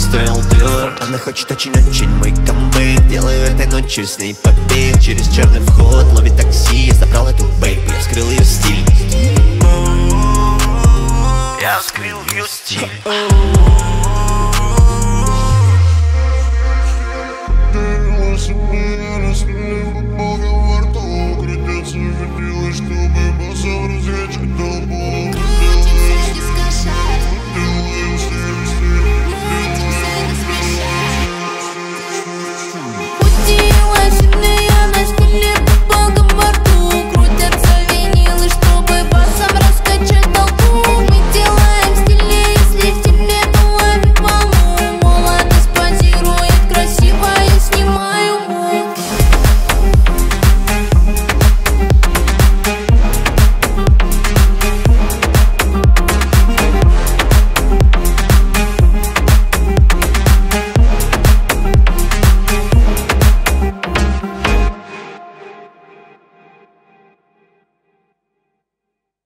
стоял дыр. Она хочет очень-очень мой камбэк. Делаю этой ночью с ней побег. Через черный вход ловит такси. Я забрал эту бэйб, я вскрыл ее стиль. Я вскрыл ее стиль. Крутятся винилы, чтобы базар разгачать толпу.